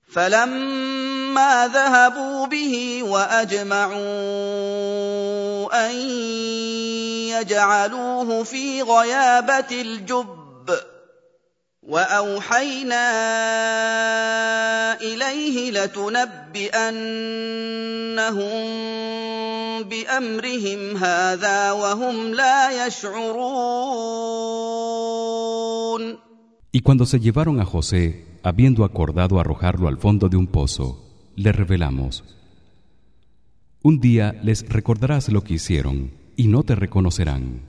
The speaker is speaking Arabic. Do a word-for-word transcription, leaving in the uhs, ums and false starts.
فلما ذهبوا به وأجمعوا أن يجعلوه في غيابة الجب وأوحينا إليه لتنبئنهم بأمرهم هذا وهم لا يشعرون. Y cuando se llevaron a José, habiendo acordado arrojarlo al fondo de un pozo, le revelamos: un día les recordarás lo que hicieron y no te reconocerán.